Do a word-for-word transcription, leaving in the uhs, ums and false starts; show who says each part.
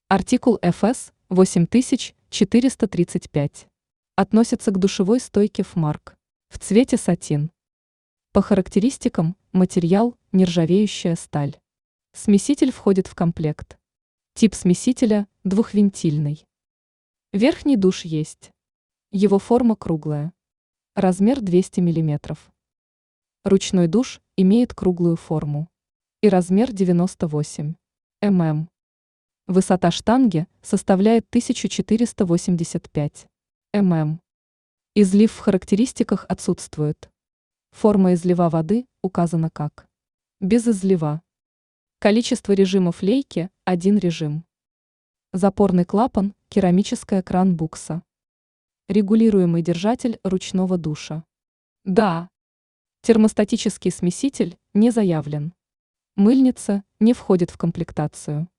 Speaker 1: Артикул эф эс восемь тысяч четыреста тридцать пять. Относится к душевой стойке Фмарк. В цвете сатин. По характеристикам материал – нержавеющая сталь. Смеситель входит в комплект. Тип смесителя – двухвентильный. Верхний душ есть. Его форма круглая. Размер двести миллиметров. Ручной душ имеет круглую форму. И размер девяносто восемь миллиметров. Высота штанги составляет тысяча четыреста восемьдесят пять миллиметров. Излив в характеристиках отсутствует. Форма излива воды указана как без излива. Количество режимов лейки – один режим. Запорный клапан – керамическая кран-букса. Регулируемый держатель ручного душа. Да. Термостатический смеситель не заявлен. Мыльница не входит в комплектацию.